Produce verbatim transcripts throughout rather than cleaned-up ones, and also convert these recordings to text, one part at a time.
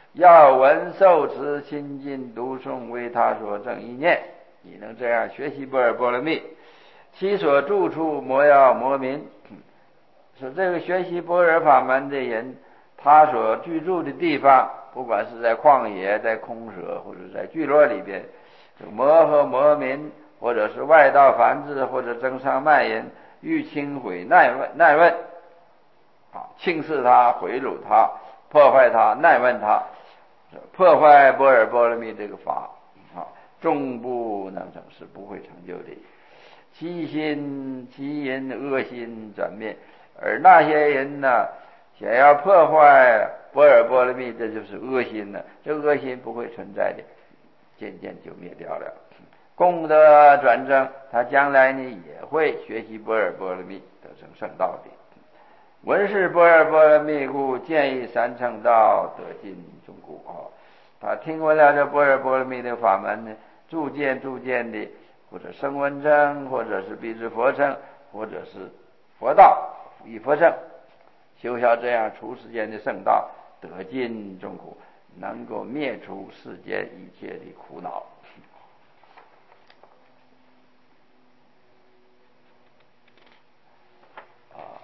要闻受持亲近读诵为他所正意念。你能这样学习般若波罗蜜，其所住处莫要魔民。说这个学习般若法门的人，他所居住的地方，不管是在旷野、在空舍，或者在聚落里边，魔和魔民，或者是外道梵志，或者增上慢人，欲轻毁难问难问啊，轻视他，毁辱他，破坏他，难问他，破坏般若波罗蜜这个法啊，终不能成，是不会成就的。其心其人恶心转灭，而那些人呢，想要破坏般若波罗蜜，这就是恶心了。这恶心不会存在的，渐渐就灭掉了。功德转正，他将来呢也会学习般若波罗蜜，得成圣道的。闻是般若波罗蜜故，见于三乘道，得尽中故。啊，他听闻了这般若波罗蜜的法门呢，逐渐逐渐的，或者声闻乘，或者是必知佛乘，或者是佛道以佛乘，修效这样出世间的圣道，得尽众苦，能够灭除世间一切的苦恼。啊，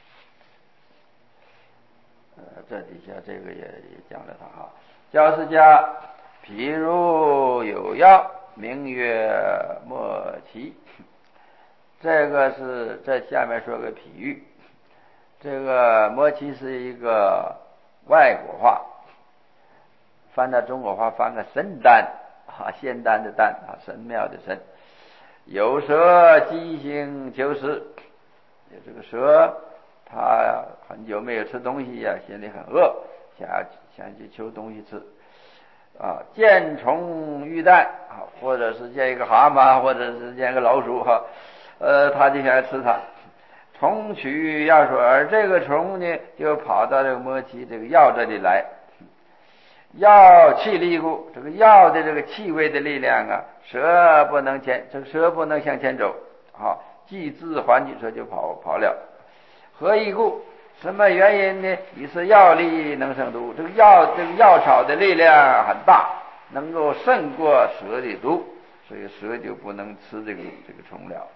呃，这底下这个也也讲了他哈，教释迦，譬如有药，名曰莫奇。这个是在下面说个譬喻。这个莫奇是一个外国话，翻到中国话翻个神丹啊，仙丹的丹啊，神庙的神。有蛇饥行求食，有这个蛇，他很久没有吃东西呀、啊，心里很饿，想要想去求东西吃啊。见虫欲蛋啊，或者是见一个蛤蟆，或者是见一个老鼠哈、啊，呃，他就想要吃它。虫取药水，而这个虫呢，就跑到这个摩奇这个药这里来。药气力故，这个药的这个气味的力量啊，蛇不能前，这个蛇不能向前走，好，既自还去，蛇就跑跑了。何以故？什么原因呢？以是药力能胜毒，这个药这个药草的力量很大，能够胜过蛇的毒，所以蛇就不能吃这个这个虫了。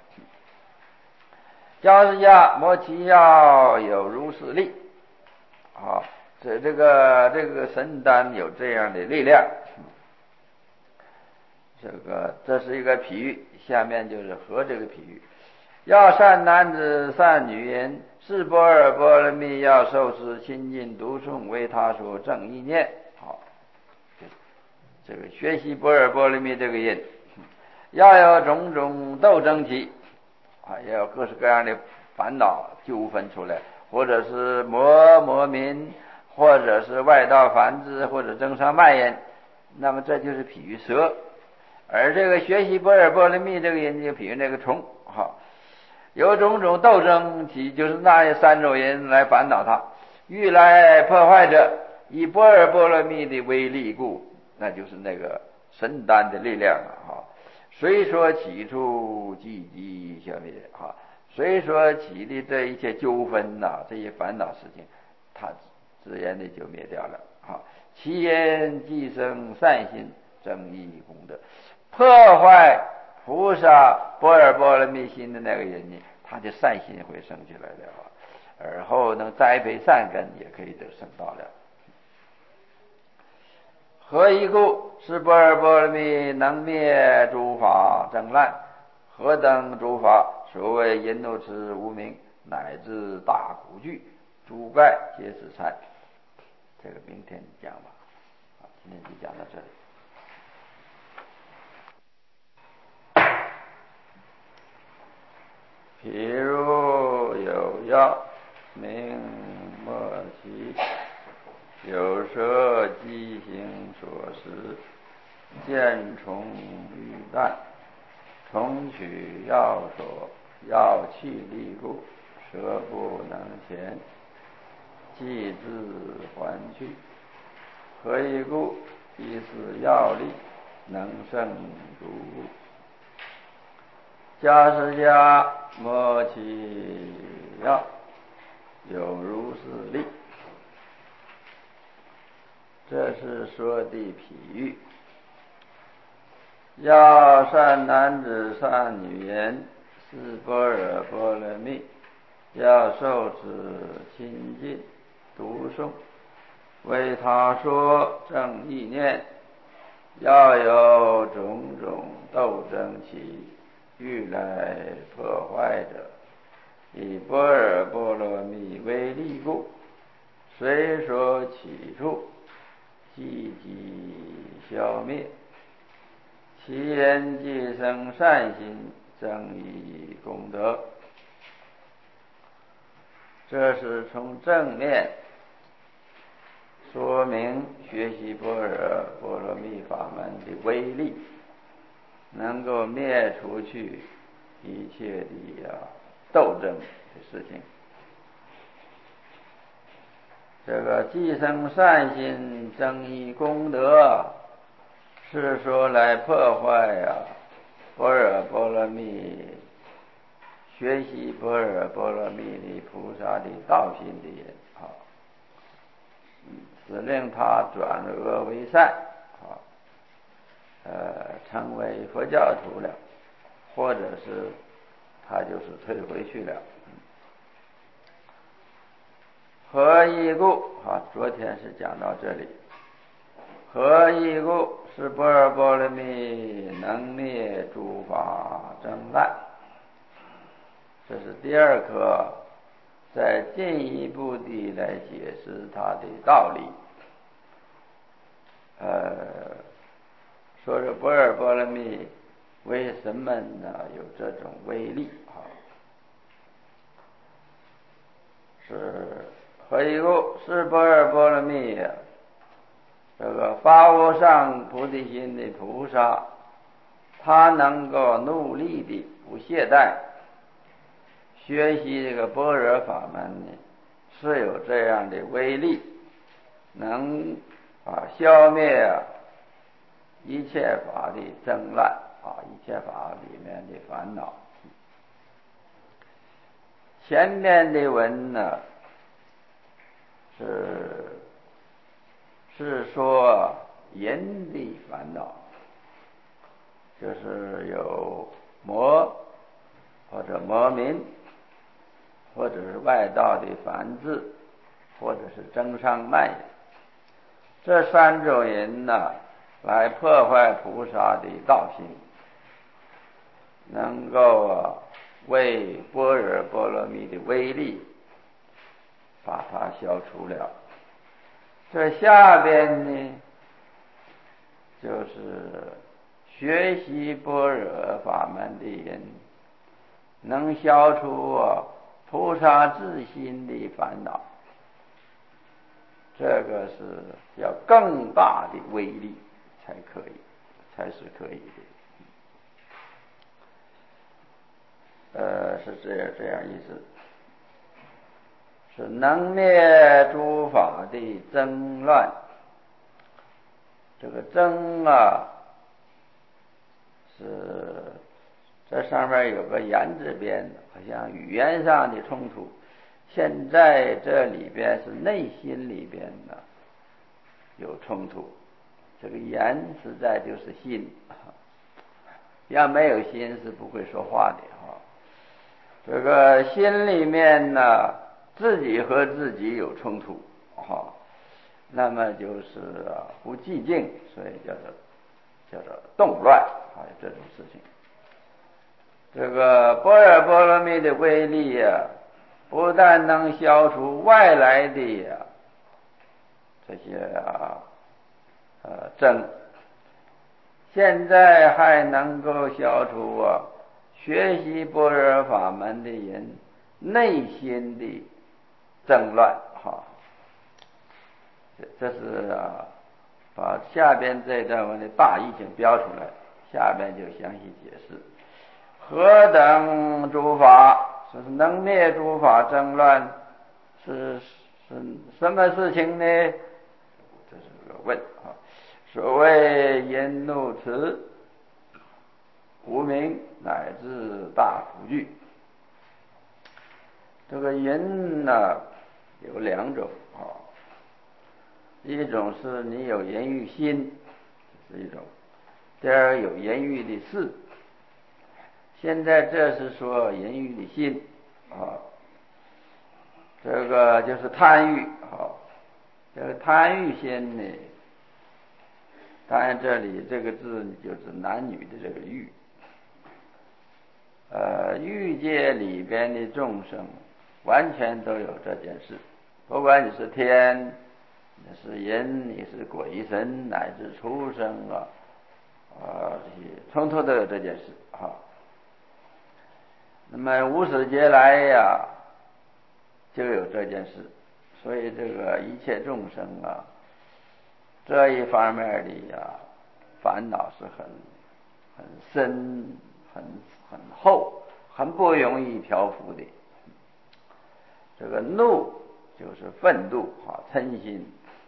教释迦，摩奇药有如是力，啊，这这个这个神丹有这样的力量。这个这是一个譬喻，下面就是和这个譬喻。要善男子善女人，是般若波罗蜜要受持亲近读诵为他所正意念。好，这个学习般若波罗蜜这个人，要有种种斗争起。啊，也有各式各样的烦恼纠纷出来，或者是魔魔民，或者是外道梵志，或者增上慢人，那么这就是譬喻蛇。而这个学习般若波罗蜜这个人就譬喻那个虫，哈，有种种斗争起，就是那三种人来烦恼他，欲来破坏者，以般若波罗蜜的威力故，那就是那个神丹的力量啊，哈。虽说起初积极消灭哈，虽说起的这一切纠纷呐、啊，这些烦恼事情，它自然的就灭掉了哈。其言即生善心，正义功德，破坏菩萨般若波罗蜜心的那个人呢，他的善心会生起来了，而后能栽培善根，也可以得圣道了。何以故？是般若波罗蜜能灭诸法争乱，何等诸法？所谓淫怒痴无明，乃至大苦惧，诸怪皆是禅。这个明天讲吧，好，今天就讲到这里。譬如有药，名莫奇。有蛇饥行所食，见虫欲啖，虫取药所，药气力故，蛇不能前，既自还去。何以故？以是药力能胜诸物。迦释迦，摩奇药有如是力。 这是说的譬喻。要善男子善女人，是般若波罗蜜，要受持亲近读诵，为他说正意念，要有种种斗争起，欲来破坏者，以般若波罗蜜为例故，随所起处，积极消灭。其人既生善心，增益功德。这是从正面说明学习般若波罗蜜法门的威力，能够灭除去一切的、啊、斗争的事情。这个既生善心，增益功德，是说来破坏呀、啊、般若波罗蜜，学习般若波罗蜜的菩萨的道心的人啊，使令他转恶为善啊，呃，成为佛教徒了，或者是他就是退回去了。何以故？啊，昨天是讲到这里。何以故？是般若波罗蜜能灭诸法争乱。这是第二课，再进一步的来解释它的道理。呃，说是般若波罗蜜为什么呢有这种威力啊？是何以故？是般若波罗蜜这个发无上菩提心的菩萨，他能够努力的不懈怠学习这个般若法门呢，是有这样的威力，能啊消灭啊一切法的争乱啊，一切法里面的烦恼。前面的文呢是是说人的烦恼，就是有魔或者魔民，或者是外道的繁殖，或者是争商卖淫，这三种人呢，来破坏菩萨的道心，能够啊为般若波罗蜜的威力把它消除了。这下边呢，就是学习般若法门的人，能消除啊菩萨自心的烦恼，这个是要更大的威力才可以，才是可以的。呃，是这样这样意思，是能灭诸法的争乱。这个争啊，是这上面有个言字边，好像语言上的冲突。现在这里边是内心里边呢有冲突。这个言实在就是心，要没有心是不会说话的哈。这个心里面呢，自己和自己有冲突哈。那么就是啊不寂静，所以叫做叫做动乱啊，这种事情。这个般若波罗蜜的威力啊，不但能消除外来的啊这些啊呃争，现在还能够消除啊学习般若法门的人内心的争乱哈。这是啊，把下边这段文的大意境标出来，下边就详细解释。何等诸法？说是能灭诸法争乱，是是什么事情呢？这是个问啊。所谓淫怒痴、无明乃至大苦惧。这个淫呢有两种啊。 一种是你有言语心，是一种；第二有言语的事。现在这是说言语的心啊，这个就是贪欲啊。这个贪欲心呢，当然这里这个字就是男女的这个欲。呃，欲界里边的众生完全都有这件事，不管你是天，你是人，你是鬼神，乃至畜生啊，啊，这些通通都有这件事啊。那么无始劫来呀，就有这件事，所以这个一切众生啊，这一方面的呀烦恼是很很深、很很厚、很不容易调伏的。这个怒就是愤怒啊，嗔心，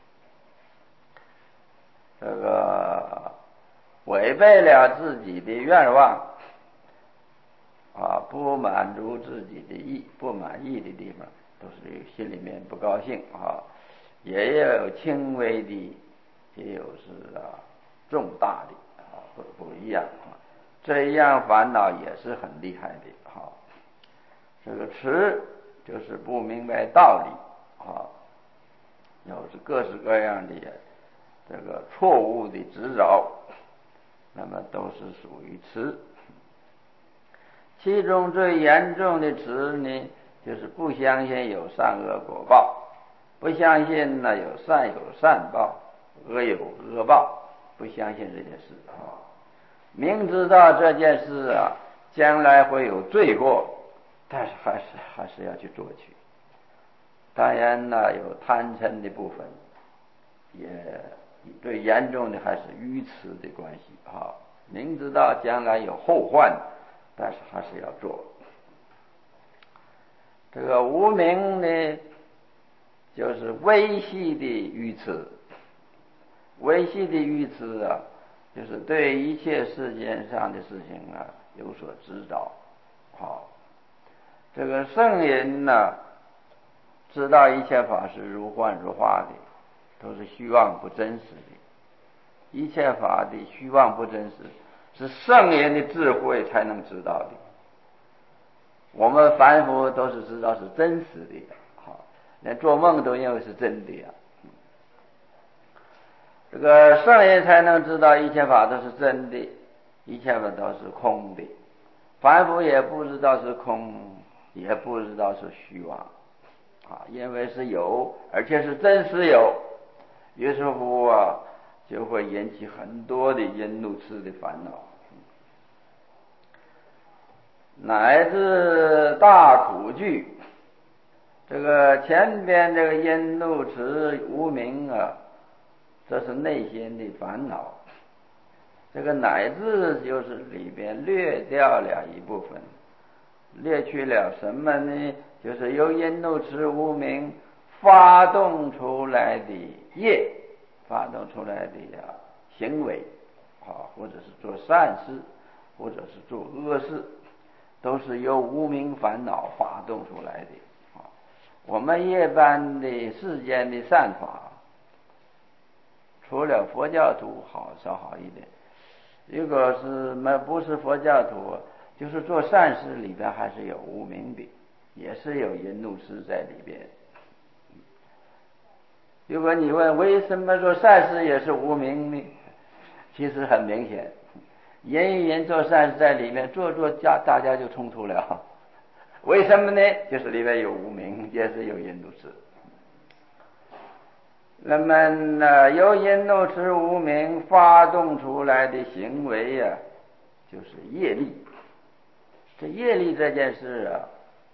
这个违背了自己的愿望啊，不满足自己的意，不满意的地方，都是心里面不高兴啊。也有轻微的，也有是啊重大的啊，不不一样啊。这样烦恼也是很厉害的啊。这个痴就是不明白道理啊，有是各式各样的这个错误的执着，那么都是属于痴。其中最严重的痴呢，就是不相信有善恶果报，不相信呢有善有善报，恶有恶报，不相信这件事啊。明知道这件事啊，将来会有罪过，但是还是还是要去做去。当然呢，有贪嗔的部分，也最严重的还是愚痴的关系啊。明知道将来有后患，但是还是要做。这个无明呢，就是微细的愚痴。微细的愚痴啊，就是对一切世间上的事情啊有所知道。好，这个圣人呢，知道一切法是如幻如化的，都是虚妄不真实的。一切法的虚妄不真实，是圣人的智慧才能知道的。我们凡夫都是知道是真实的，好，连做梦都认为是真的呀。这个圣人才能知道一切法都是真的，一切法都是空的。凡夫也不知道是空，也不知道是虚妄啊，因为是有，而且是真实有，于是乎啊，就会引起很多的淫怒痴的烦恼，乃至大苦惧。这个前边这个淫怒痴无明啊，这是内心的烦恼。这个乃至就是里边略掉了一部分，略去了什么呢？就是由淫怒痴无明发动出来的业，发动出来的呀行为啊，或者是做善事，或者是做恶事，都是由无明烦恼发动出来的啊。我们一般的世间的善法，除了佛教徒好稍好一点，如果是没不是佛教徒，就是做善事里边还是有无明的，也是有淫怒痴在里边。如果你问为什么做善事也是无明呢？其实很明显，人与人做善事在里面做做家，大家就冲突了。为什么呢？就是里面有无明，也是有淫怒痴。那么呢，由淫怒痴无明发动出来的行为呀、啊，就是业力。这业力这件事啊，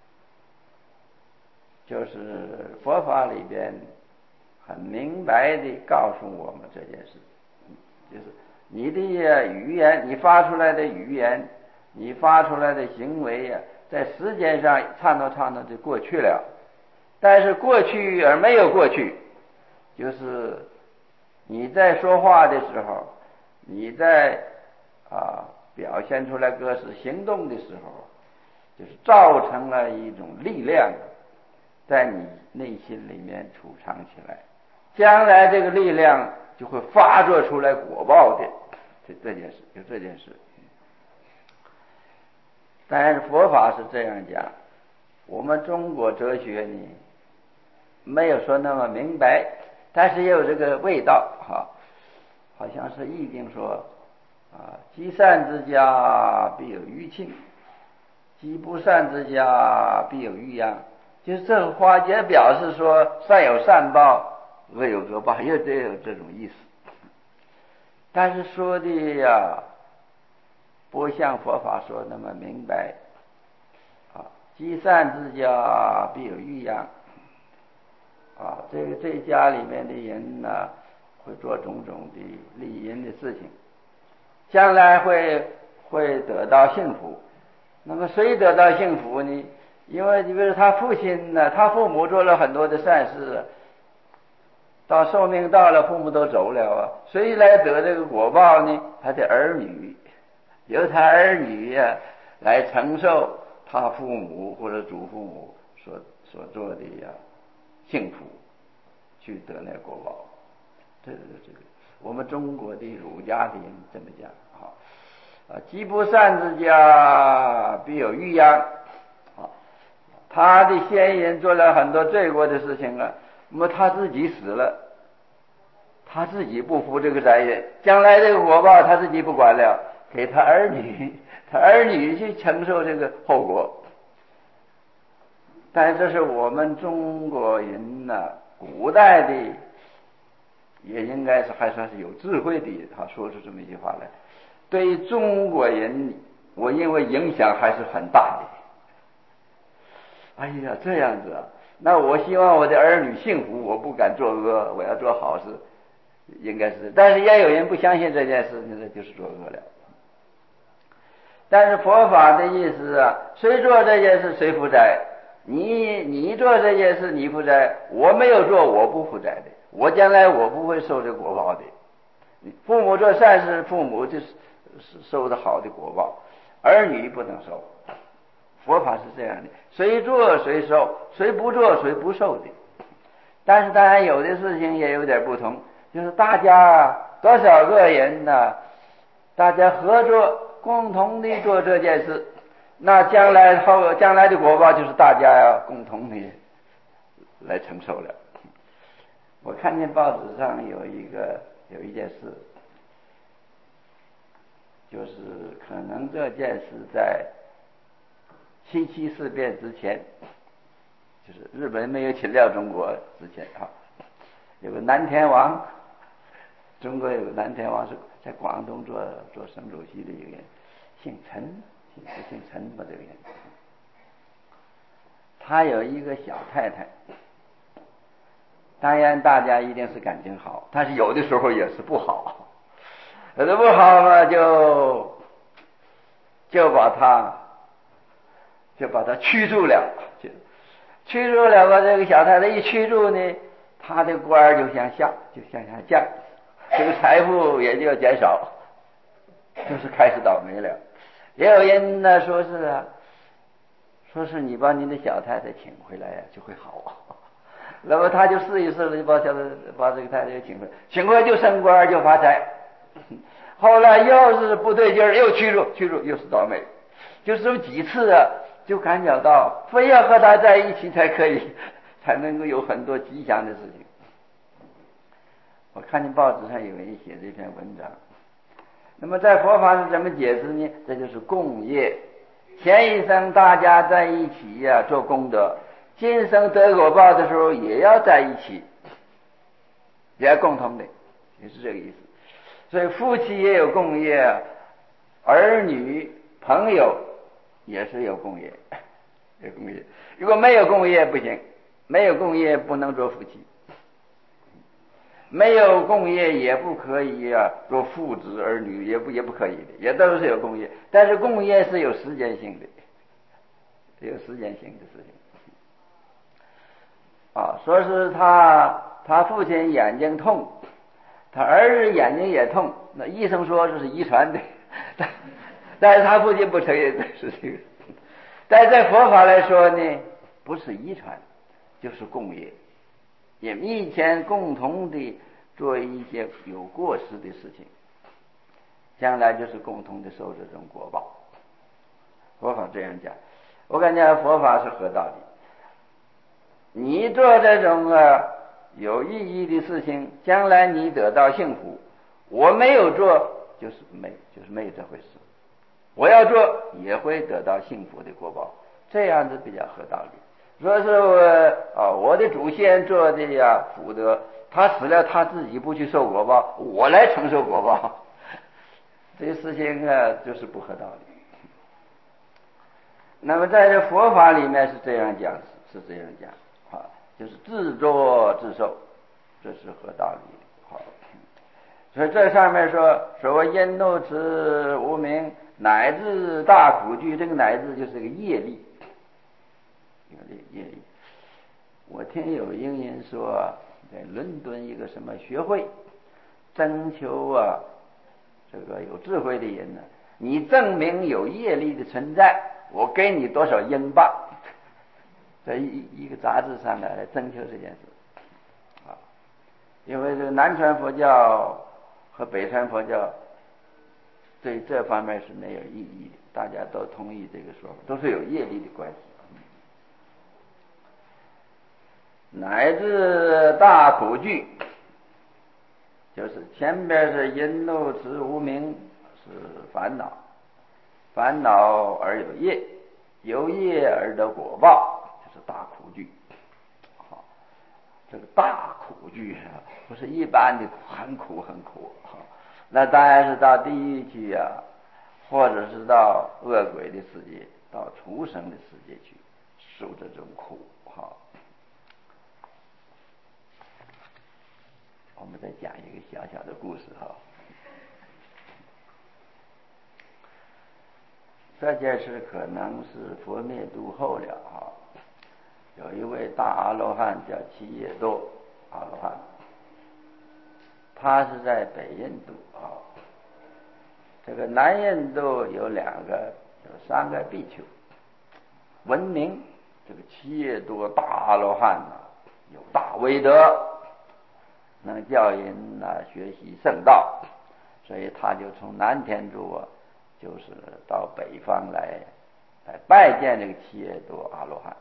就是佛法里边很明白的告诉我们这件事，就是你的语言，你发出来的语言，你发出来的行为呀、啊，在时间上差不差不就过去了，但是过去而没有过去，就是你在说话的时候，你在啊表现出来各式行动的时候，就是造成了一种力量，在你内心里面储藏起来。 将来这个力量就会发作出来果报的，这这件事，就这件事。但是佛法是这样讲，我们中国哲学呢没有说那么明白，但是也有这个味道哈。好像是易经说啊，积善之家必有余庆，积不善之家必有余殃。就是这个话也表示说善有善报，恶有恶报，也得有这种意思。但是说的呀不像佛法说那么明白啊，积善之家必有余殃啊，这个这家里面的人呢会做种种的利人的事情，将来会会得到幸福。那么谁得到幸福呢？因为你比如他父亲呢，他父母做了很多的善事，到寿命到了，父母都走了啊，谁来得这个果报呢？他的儿女，由他儿女呀、啊、来承受他父母或者祖父母所所做的呀幸福，去得那果报。这个这个，我们中国的儒家的人这么讲啊，啊，积不善之家必有余殃啊。他的先人做了很多罪过的事情啊，那么他自己死了，他自己不负这个责任，将来这个果报他自己不管了，给他儿女，他儿女去承受这个后果。但这是我们中国人呐、啊，古代的。也应该是还算是有智慧的，他说出这么一句话来，对中国人，我认为影响还是很大的。哎呀，这样子啊，那我希望我的儿女幸福，我不敢作恶，我要做好事，应该是。但是也有人不相信这件事，那就是作恶了。但是佛法的意思啊，谁做这件事谁负责？你你做这件事你负责，我没有做我不负责的，我将来我不会受这果报的。父母做善事，父母就是受的好的果报，儿女不能受。佛法是这样的，谁做谁受，谁不做谁不受的。但是当然有的事情也有点不同，就是大家多少个人呢，大家合作共同的做这件事，那将来后将来的果报就是大家要共同的来承受了。我看见报纸上有一个有一件事，就是可能这件事在七七事变之前，就是日本没有侵略中国之前啊，有个南天王，中国有个南天王是在广东做做省主席的一个人，姓陈，姓姓陈吧这个人，他有一个小太太，当然大家一定是感情好，但是有的时候也是不好，有的不好嘛就就把他就把他驱逐了，就驱逐了吧。这个小太太一驱逐呢，他的官儿就向下，就向下降，这个财富也就要减少，就是开始倒霉了。也有人呢说是啊，说是你把你的小太太请回来呀、啊，就会好。那么他就试一试了，就把小太把这个太太请回来，请回来就升官就发财。后来又是不对劲儿，又驱逐，驱逐又是倒霉，就是这么几次啊，就感觉到非要和他在一起才可以，才能够有很多吉祥的事情。我看见报纸上有人写这篇文章，那么在佛法是怎么解释呢？这就是共业，前一生大家在一起呀、啊、做功德，今生得果报的时候也要在一起，也要共同的，也是这个意思。所以夫妻也有共业，儿女朋友也是有共业，有共业。如果没有共业不行，没有共业不能做夫妻，没有共业也不可以啊做父子儿女，也不也不可以的，也都是有共业。但是共业是有时间性的，有时间性的事情啊。说是他他父亲眼睛痛，他儿子眼睛也痛，那医生说这是遗传的，但但是他父亲不承认这是这个。但是在佛法来说呢，不是遗传，就是共业。 也以前共同的做一些有过失的事情，将来就是共同的受这种果报。佛法这样讲，我感觉佛法是合道理。你做这种啊有意义的事情，将来你得到幸福；我没有做，就是没，就是没有这回事。我要做，也会得到幸福的果报，这样子比较合道理。说是我啊，我的祖先做的呀福德，他死了他自己不去受果报，我来承受果报，这些事情啊就是不合道理。那么在这佛法里面是这样讲，是这样讲啊，就是自作自受，这是合道理的。好，所以这上面说所谓因怒持无明乃至大苦具，这个乃至就是个业力，业力。我听有英人说，在伦敦一个什么学会征求啊，这个有智慧的人呢，你证明有业力的存在，我给你多少英镑，在一一个杂志上来征求这件事啊。因为这个南传佛教和北传佛教对这方面是没有异议的，大家都同意这个说法，都是有业力的关系。乃至大苦具，就是前边是因怒持无明是烦恼，烦恼而有业，有业而得果报，就是大苦具。好，这个大苦具不是一般的很苦很苦，那当然是到地狱去啊，或者是到恶鬼的世界，到畜生的世界去受这种苦。好，我们再讲一个小小的故事哈。这件事可能是佛灭度后了哈。有一位大阿罗汉叫七叶多阿罗汉，他是在北印度啊。这个南印度有两个有三个比丘，闻名这个七叶多大阿罗汉啊，有大威德，能叫人啊学习圣道，所以他就从南天竺啊，就是到北方来来拜见这个七叶多阿罗汉。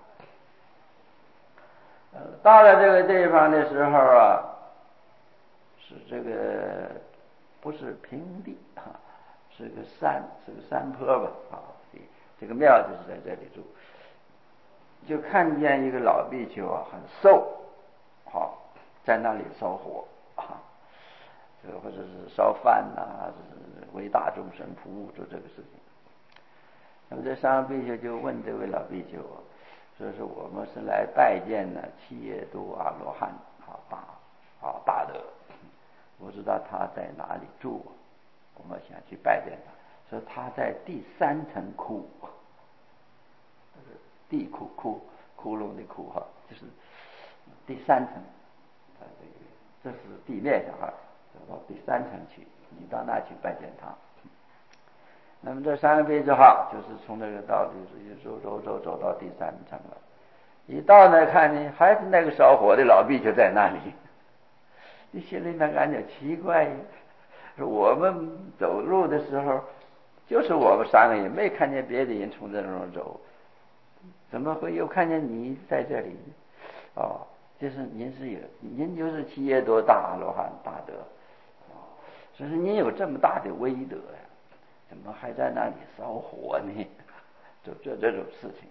呃，到了这个地方的时候啊，是这个不是平地啊，是个山，是个山坡吧啊，这个庙就是在这里住。就看见一个老比丘啊，很瘦，好，在那里烧火啊，这个或者是烧饭呐、啊，是为大众生服务做这个事情。那么这三个比丘就问这位老比丘，说是我们是来拜见呢七叶多阿罗汉啊大啊大德，不知道他在哪里住，我们想去拜见他。说他在第三层窟，地窟窟窟窿的窟哈，就是第三层，这是地面上哈，走到第三层去，你到那去拜见他。那么这三个比丘哈，就是从这个道理走走走走到第三层了。一到那看呢，还是那个烧火的老比丘在那里。你心里面感觉奇怪，我们走路的时候，就是我们三个人，没看见别的人从这种走，怎么会又看见你在这里？哦，就是您是有，您就是七叶多大阿罗汉大德，哦，所以说您有这么大的威德呀，怎么还在那里烧火呢？就做这种事情。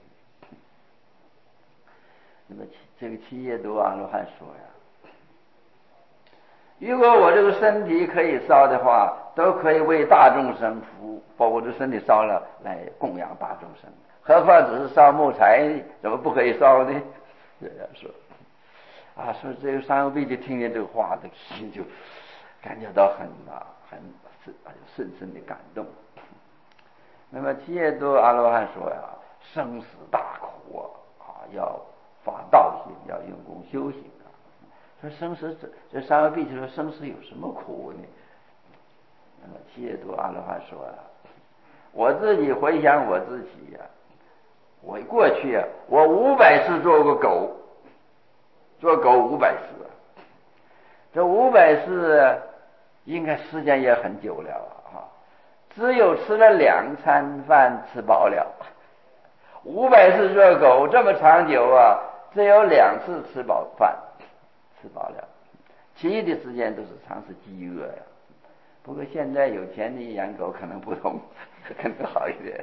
那么这个七叶多阿罗汉说呀，如果我这个身体可以烧的话，都可以为大众生服务，把我的身体烧了来供养大众生，何况只是烧木材，怎么不可以烧呢？这样说啊，所以这个三个比丘听见这个话，这个心就感觉到很啊很深深的感动。那么七叶多阿罗汉说呀，生死大苦啊，啊要发道心，要用功修行啊。说生死这这三个比丘说生死有什么苦呢？那么七叶多阿罗汉说啊，我自己回想我自己呀、啊，我过去啊，我五百次做过狗， 做狗五百世啊，这五百世应该时间也很久了啊，只有吃了两餐饭吃饱了。五百世做狗这么长久啊，只有两次吃饱饭吃饱了，其余的时间都是尝试饥饿呀。不过现在有钱的养狗可能不同，可能好一点。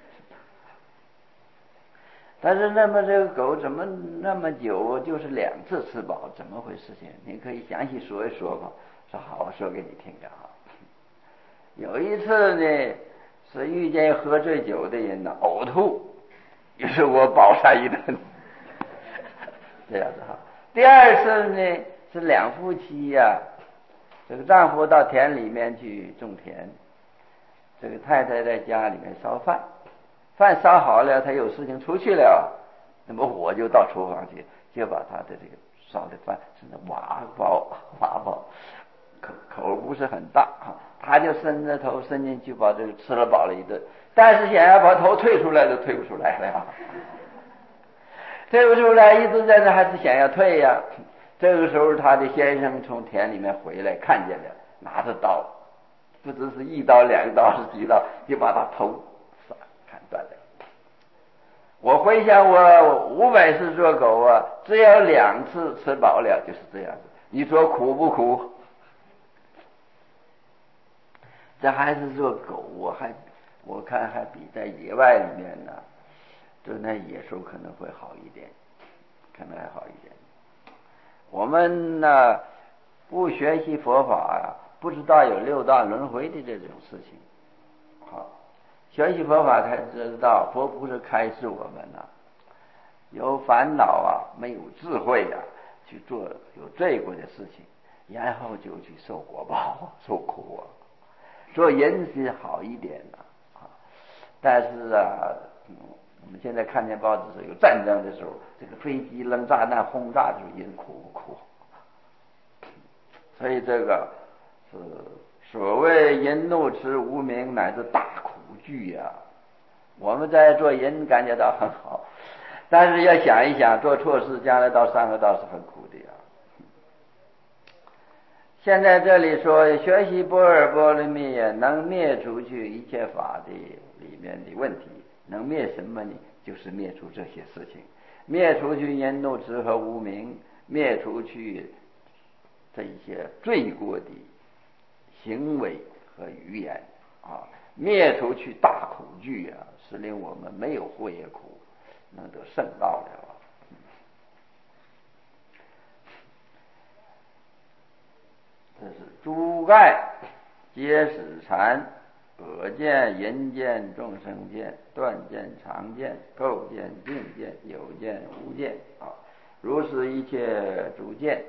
但是那么这个狗怎么那么久就是两次吃饱，怎么回事情？你可以详细说一说吗？说好，我说给你听的哈。有一次呢，是遇见喝醉酒的人呢呕吐，于是我饱餐一顿，这样子哈。第二次呢是两夫妻呀、啊，这个丈夫到田里面去种田，这个太太在家里面烧饭。饭烧好了，他有事情出去了，那么我就到厨房去，就把他的这个烧的饭是那瓦煲，瓦煲口口不是很大啊，他就伸着头伸进去把这个吃了饱了一顿，但是想要把头退出来都退不出来了，退不出来，一直在那还是想要退呀。这个时候，他的先生从田里面回来，看见了，拿着刀，不知是一刀两刀是几刀，就把他头砍断了。我回想我五百次做狗啊，只有两次吃饱了，就是这样子。你说苦不苦？这还是做狗，我还我看还比在野外里面呢，就那野兽可能会好一点，可能还好一点。我们呢不学习佛法呀、啊，不知道有六道轮回的这种事情。好，学习佛法才知道，佛不是开示我们呐、啊，有烦恼啊，没有智慧啊，去做有罪过的事情，然后就去受果报、受苦啊。做人是好一点的啊，但是啊，嗯，我们现在看见报纸说有战争的时候，这个飞机扔炸弹轰炸的时候，人苦不苦？所以这个是所谓人怒痴无明，乃是大苦剧呀、啊。我们在做人感觉到很好，但是要想一想，做错事将来到上恶道是很苦的呀。现在这里说学习般若波罗蜜能灭除去一切法的里面的问题，能灭什么呢？就是灭除这些事情，灭除去人怒痴和无明，灭除去这些罪过的行为和语言啊，灭除去大苦剧啊，使令我们没有祸业苦，能得圣道了。这是诸盖皆使禅，我见人见众生见，断见常见，构见境见，有见无见啊，如是一切诸见。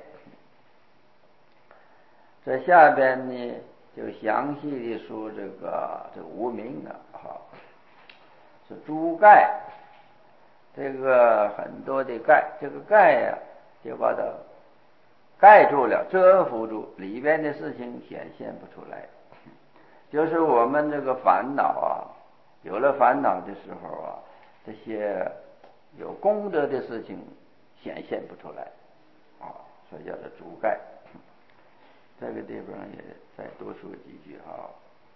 在下边呢就详细的说这个这个无明啊，好，是诸盖，这个很多的盖，这个盖呀、啊、就把它盖住了，遮覆住，里边的事情显现不出来。就是我们这个烦恼啊，有了烦恼的时候啊，这些有功德的事情显现不出来啊，所以叫做诸盖。这个地方也再多说几句啊。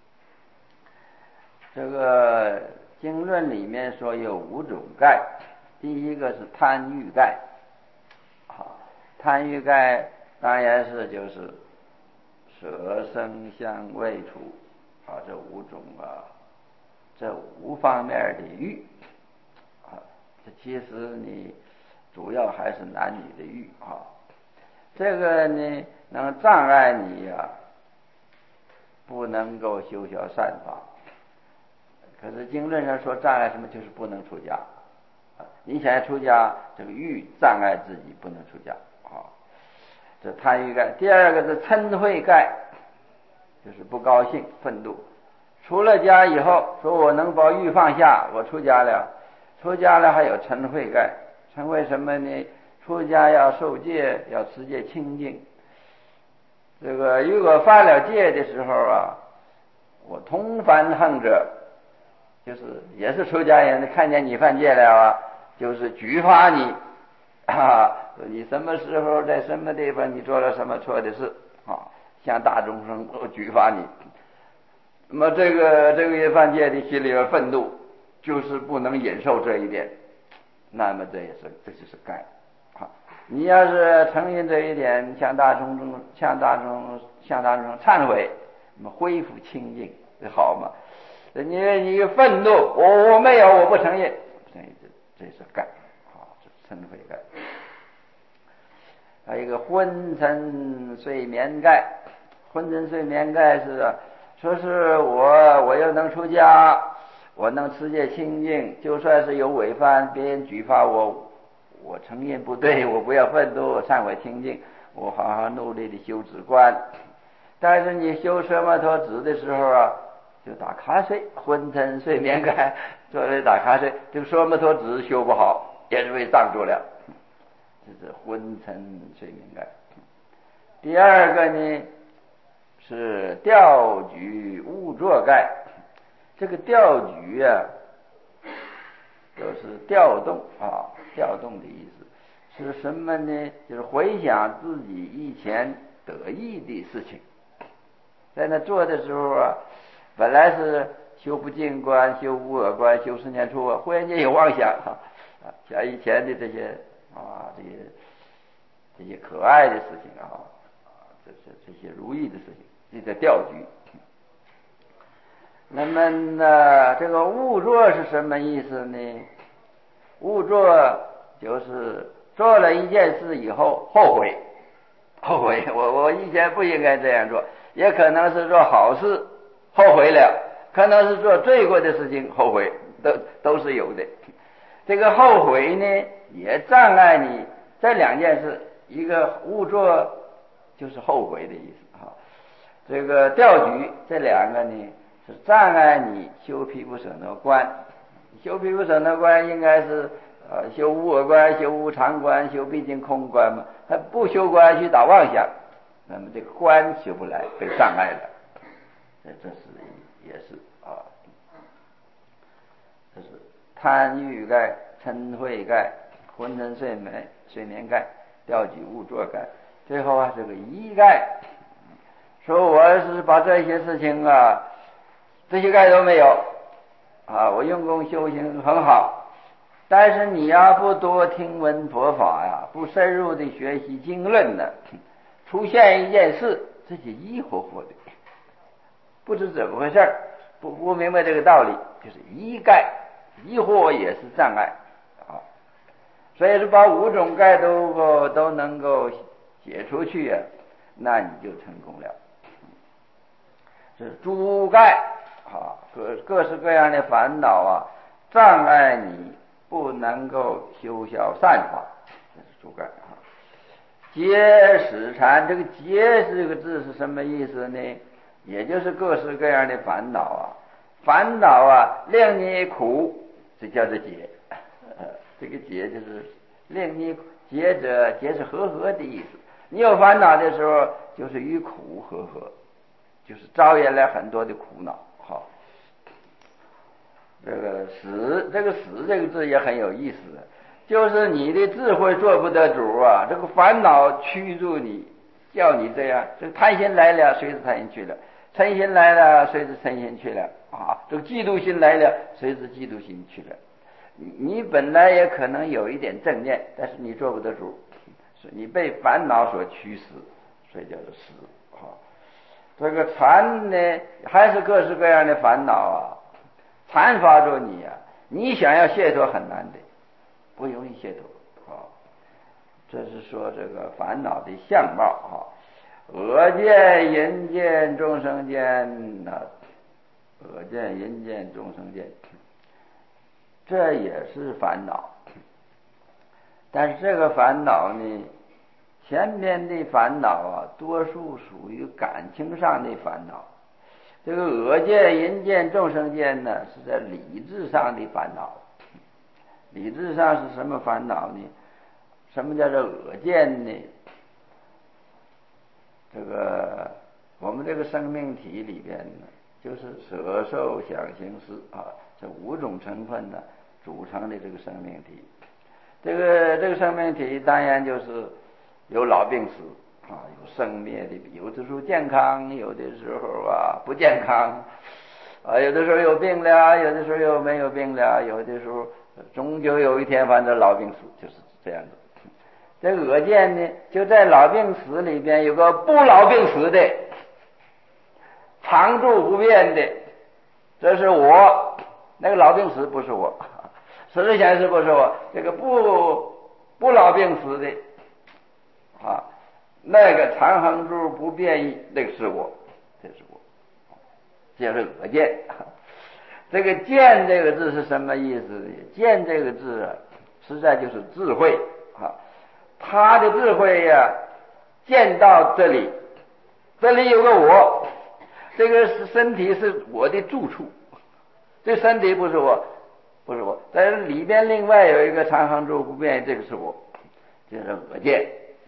这个经论里面说有五种盖，第一个是贪欲盖，好，贪欲盖当然是就是色声香味触啊，这五种啊，这五方面的欲啊，这其实你主要还是男女的欲啊，这个呢能障碍你呀、啊，不能够修小善法。可是经论上说障碍什么，就是不能出家啊！你想要出家，这个欲障碍自己不能出家啊。这贪欲盖。第二个是嗔恚盖，就是不高兴、愤怒。出了家以后，说我能把欲放下，我出家了。出家了还有嗔恚盖，嗔恚什么呢？出家要受戒，要持戒清净。这个如果犯了戒的时候啊，我同犯恨者，就是也是出家人，看见你犯戒了啊，就是举发你啊，你什么时候在什么地方你做了什么错的事啊，向大众生举发你。那么这个这个业犯戒的心里边愤怒，就是不能忍受这一点，那么这也是这就是该啊。你要是承认这一点，向大众中向大众向大众忏悔，那么恢复清净，好嘛？你你愤怒，我我没有，我不承认，不承认这这是该啊，这嗔恚该。还有一个昏沉睡眠盖，昏沉睡眠盖是说是我我要能出家，我能持戒清净，就算是有违犯，别人举发我，我承认不对，我不要愤怒，忏悔清净，我好好努力的修止观。但是你修奢摩他止的时候啊，就打瞌睡，昏沉睡眠盖，坐在打瞌睡，这个奢摩他止修不好，也是被障住了，这是昏沉睡眠盖。第二个呢是调举误作盖，这个调举啊，就是调动啊，调动的意思是什么呢？就是回想自己以前得意的事情，在那做的时候啊，本来是修不净观、修无我观、修十念处啊，忽然间有妄想啊，像以前的这些啊，这些这些可爱的事情啊，这这这些如意的事情。这个调举。那么呢，这个误作是什么意思呢？误作就是做了一件事以后后悔，后悔，我我以前不应该这样做，也可能是做好事后悔了，可能是做罪过的事情后悔，都都是有的。这个后悔呢，也障碍你这两件事，一个误作就是后悔的意思啊。这个调举这两个呢，是障碍你修毗婆舍那观。修毗婆舍那观应该是呃修无我观、修无常观、修毕竟空观嘛，他不修观去打妄想，那么这个观修不来，被障碍了。这这是也是啊，这是贪欲盖、嗔恚盖、昏沉睡眠睡眠盖、调举误作盖。最后啊，这个疑盖。说我是把这些事情啊，这些盖都没有啊，我用功修行很好，但是你要不多听闻佛法呀，不深入的学习经论呢，出现一件事，自己疑惑惑的，不知怎么回事，不不明白这个道理，就是疑盖，疑惑也是障碍啊。所以说把五种盖都都能够解出去啊，那你就成功了。是诸盖啊，各各式各样的烦恼啊，障碍你不能够修效善法，这是诸盖啊。结使缠，这个结这个字是什么意思呢？也就是各式各样的烦恼啊，烦恼啊令你苦，这叫做结。呃、这个结就是令你结者，结是和合的意思。你有烦恼的时候，就是与苦和合。就是招引来很多的苦恼。好，这个死，这个死这个字也很有意思，就是你的智慧做不得主啊，这个烦恼驱住你，叫你这样，这个贪心来了，随着贪心去了；嗔心来了，随着嗔心去了啊；这个嫉妒心来了，随着嫉妒心去了。你你本来也可能有一点正念，但是你做不得主，所以你被烦恼所驱使，所以叫做死啊。这个缠呢，还是各式各样的烦恼啊，缠发着你啊，你想要解脱很难的，不容易解脱啊。这是说这个烦恼的相貌啊，恶见、淫见、众生见呐，恶见、淫见、众生见，这也是烦恼。但是这个烦恼呢，前面的烦恼啊，多数属于感情上的烦恼。这个恶见、淫见、众生见呢，是在理智上的烦恼。理智上是什么烦恼呢？什么叫做恶见呢？这个我们这个生命体里边呢，就是色受想行识啊，这五种成分呢组成的这个生命体。 这个这个生命体当然就是有老病死啊，有生灭的，有的时候健康，有的时候啊不健康啊，有的时候有病了，有的时候又没有病了，有的时候终究有一天反正老病死，就是这样子。这恶见呢，就在老病死里边有个不老病死的，常住不变的，这是我。那个老病死不是我，实质显示不是我，这个不不老病死的啊，那个常恒住不变异，那个是我，这是我，这是恶见。这个见这个字是什么意思呢？见这个字啊，实在就是智慧啊。他的智慧呀、啊，见到这里，这里有个我，这个是身体是我的住处，这身体不是我，不是我，在里边另外有一个常恒住不变，这个是我，这是我见。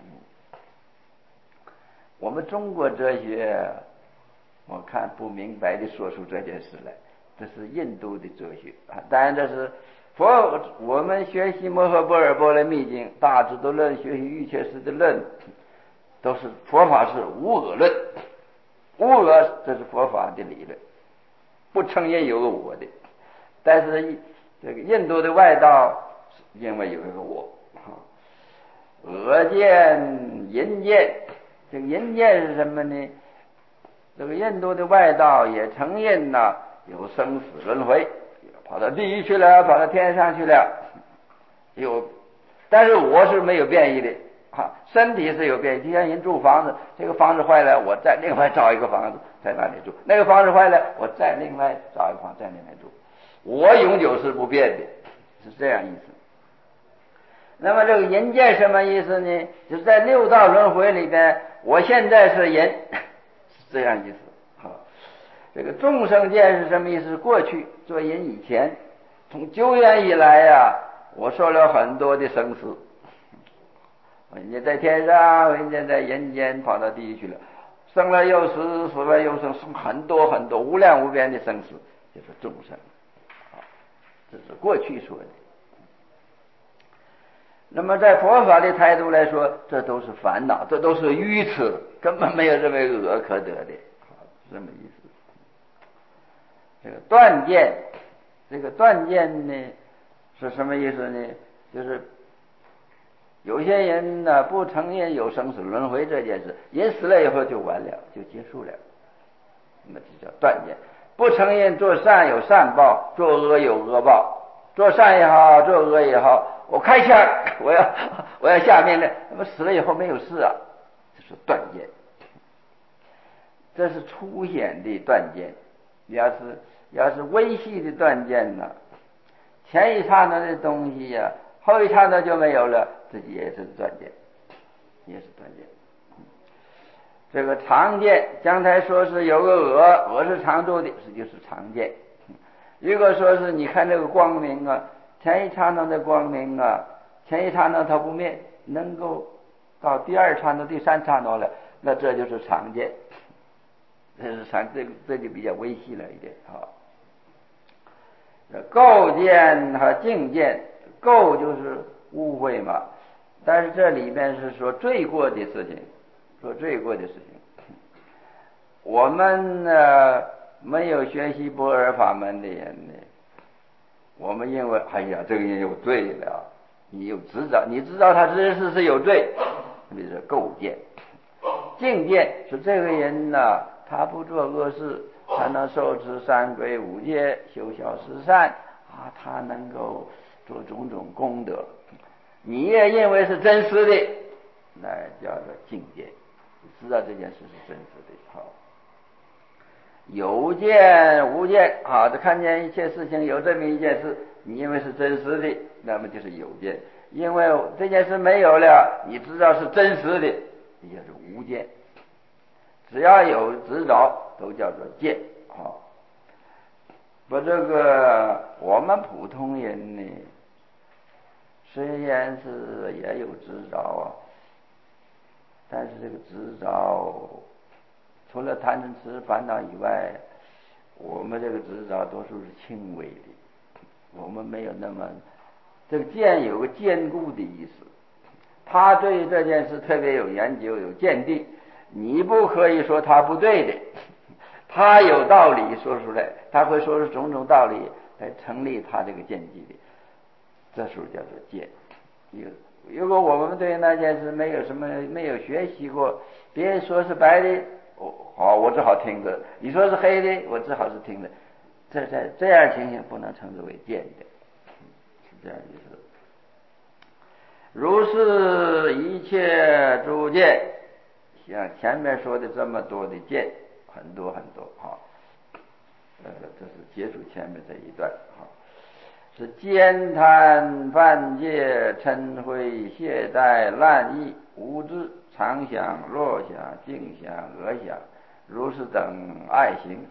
我们中国哲学，我看不明白的说出这件事来，这是印度的哲学啊，当然这是佛。我们学习摩诃般若波罗蜜经、大智度论、学习瑜伽师的论，都是佛法是无我论，无我这是佛法的理论，不承认有个我的。但是这个印度的外道因为有一个我，恶见、淫见。这个淫见是什么呢？这个印度的外道也承认呐，有生死轮回，跑到地狱去了，跑到天上去了，有，但是我是没有变异的啊，身体是有变异。就像人住房子，这个房子坏了，我再另外找一个房子在那里住；那个房子坏了，我再另外找一个房子在那里住。我永久是不变的，是这样意思。那么这个淫见什么意思呢？就是在六道轮回里边，我现在是淫，是这样意思。好，这个众生见是什么意思？过去做淫以前，从久远以来呀、啊，我受了很多的生死。人家在天上，人家在人间，跑到地狱去了，生了又死，死了又生，生很多很多无量无边的生死，就是众生。好，这是过去说的。那么在佛法的态度来说，这都是烦恼，这都是愚痴，根本没有这么恶可得的，这么意思。这个断见，这个断见呢是什么意思呢？就是有些人呢不承认有生死轮回这件事，人死了以后就完了，就结束了，那么就叫断见。不承认做善有善报，做恶有恶报，做善也好，做恶也好，我开枪，我要我要下命令，那么死了以后没有事啊，这是断见，这是粗显的断见。要是要是微细的断见呢，前一刹那的东西呀、啊，后一刹那就没有了，这也是断见，也是断见。这个常见，刚才说是有个鹅，鹅是常住的，这就是常见。如果说是你看这个光明啊，前一刹那的光明啊，前一刹那它不灭，能够到第二刹那、第三刹那了，那这就是常见。这是常，这个这就比较微细了一点啊。垢见和净见，垢就是污秽嘛，但是这里面是说罪过的事情，说罪过的事情。我们呢没有学习般若法门的人呢，我们认为哎呀这个人有罪了，你有知道，你知道他这件事是有罪，这是垢见。净见是这个人呢，他不做恶事，他能受持三皈五戒，修小十善啊，他能够做种种功德，你也认为是真实的，那叫做净见，知道这件事是真实的。好，有见无见，好的，看见一切事情有这么一件事，你认为是真实的，那么就是有见；因为这件事没有了，你知道是真实的，也是无见。只要有执着，都叫做见。好，不，这个我们普通人呢，虽然是也有执着啊，但是这个执着除了贪嗔痴烦恼以外，我们这个执着多数是轻微的，我们没有那么这个坚有个坚固的意思，他对这件事特别有研究有见地，你不可以说他不对的，他有道理说出来，他会说出种种道理来成立他这个见地的，这时候叫做见。如果我们对那件事没有什么没有学习过，别人说是白的，哦，好，我只好听着；你说是黑的，我只好是听着。这这这样情形不能称之为见的，是这样意思。如是一切诸见，像前面说的这么多的见，很多很多啊。呃，这是结束前面这一段啊。是兼贪犯戒嗔恚懈怠滥意无知常想弱想净想恶想如是等爱行。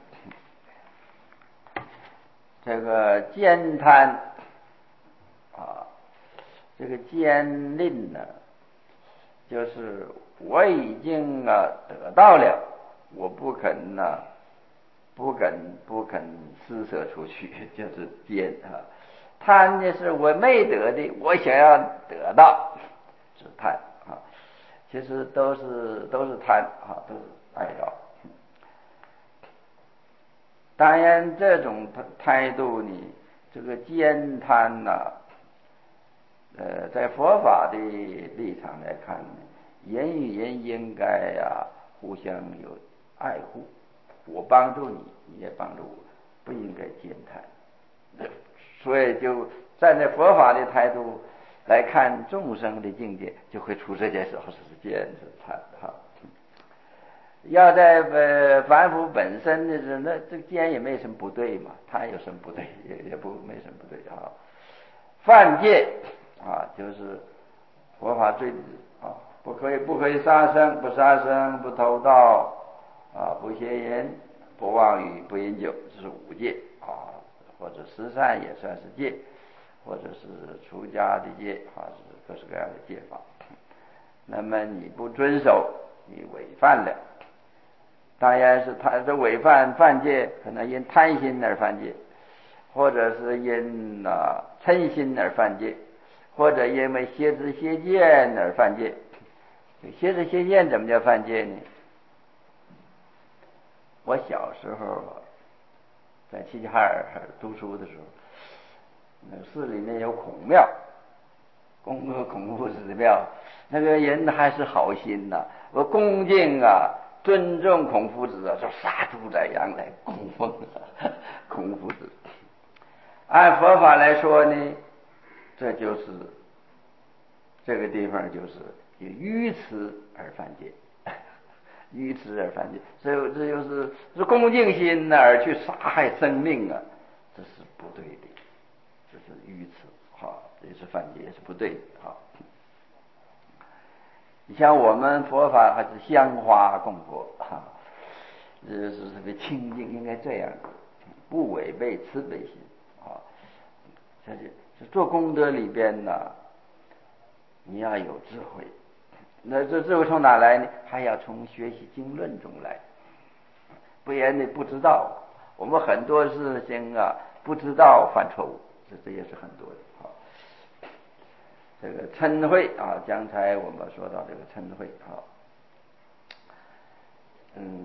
这个兼贪啊，这个奸吝呢，就是我已经啊得到了，我不肯呢、啊，不肯不肯施舍出去，就是奸啊。贪呢是我没得的，我想要得到，是贪啊。其实都是都是贪啊，都是爱要。当然，这种态度呢，这个奸贪呐、啊，呃，在佛法的立场来看呢，人与人应该呀、啊、互相有爱护，我帮助你，你也帮助我，不应该奸贪。所以就站在佛法的态度来看众生的境界，就会出这件事，是奸是贪哈。要在呃凡夫本身的是，那这奸也没什么不对嘛，他有什么不对？也也不没什么不对啊。犯戒啊，就是佛法罪啊，不可以不可以杀生，不杀生，不偷盗啊，不邪淫，不妄语，不饮酒，这是五戒啊。或者十善也算是戒，或者是出家的戒啊，是各式各样的戒法。那么你不遵守，你违犯了。当然是他这违犯犯戒，可能因贪心而犯戒，或者是因啊嗔心而犯戒，或者因为邪知邪见而犯戒。邪知邪见怎么叫犯戒呢？我小时候在齐齐哈尔读书的时候，那寺里面有孔庙，供孔夫子的庙，那个人还是好心呐、啊，我恭敬啊。尊重孔夫子啊，说杀猪宰羊来供奉孔夫子。按佛法来说呢，这就是这个地方就是愚痴而犯戒，愚痴而犯戒，所以这就是是恭敬心而去杀害生命啊，这是不对的，这是愚痴，好，也是犯戒，也是不对的，好。你像我们佛法还是香花供佛哈，这是特别清净，应该这样，不违背慈悲心啊。这是做功德里边呢，你要有智慧，那这智慧从哪来呢？还要从学习经论中来，不然你不知道。我们很多事情啊，不知道犯错误，这这也是很多的啊。这个嗔恚啊，刚才我们说到这个嗔恚啊，嗯，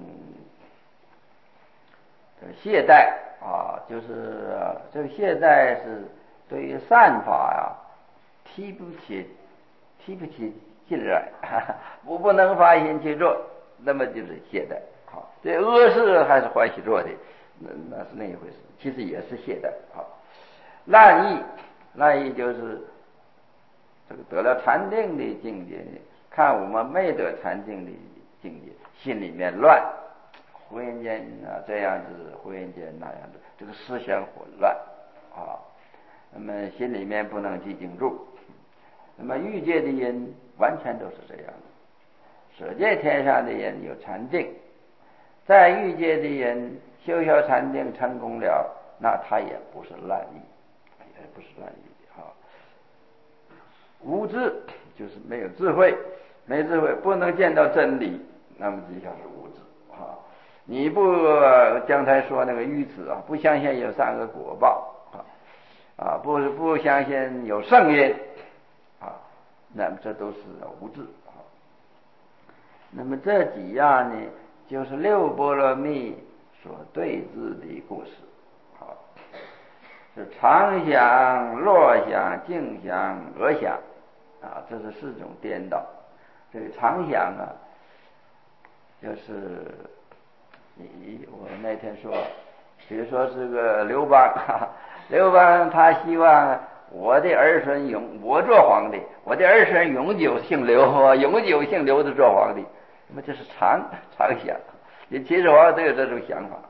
这个懈怠啊，就是这个懈怠是对于善法呀、啊、提不起提不起劲来，我不能发心去做，那么就是懈怠。好，这恶事还是欢喜做的，那那是另一回事，其实也是懈怠。好，滥意，滥意就是这个得了禅定的境界呢，看我们没得禅定的境界，心里面乱，忽然间啊这样子，忽然间那样子，这个思想混乱啊，那么心里面不能寂静住。那么欲界的人完全都是这样的，舍界天上的人有禅定，在欲界的人修修禅定成功了，那他也不是滥意，也不是滥意的啊。无知就是没有智慧，没智慧不能见到真理，那么就像是无知啊。你不刚才说那个愚痴啊，不相信有三个果报啊， 啊，不不相信有圣因啊，那么这都是无智啊。那么这几样呢，就是六波罗蜜所对治的故事。好，是常想、弱想、静想、恶想啊，这是四种颠倒。这个常想啊，就是你我那天说，比如说这个刘邦，哈哈刘邦他希望我的儿孙永我做皇帝，我的儿孙永久姓刘，永久姓刘的做皇帝。那么这是常常想，你其实我都有这种想法。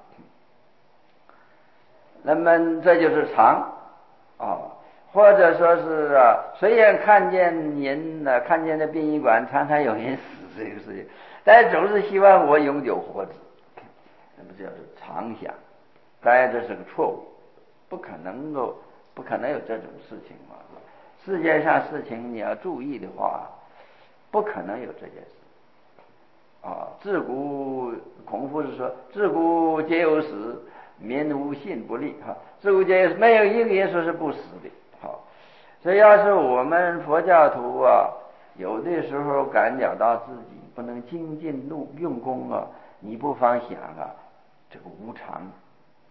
那么这就是常啊，或者说是啊，虽然看见人呢、啊，看见这殡仪馆常常有人死这个事情，但总是希望我永久活着。那么这就是常想，当然这是个错误，不可能够，不可能有这种事情嘛。世界上事情你要注意的话，不可能有这件事。啊，自古孔夫子说，自古皆有死，民无信不立。哈，自古皆有，没有一个人说是不死的。好，所以要是我们佛教徒啊，有的时候感觉到自己不能精进用用功啊，你不妨想啊，这个无常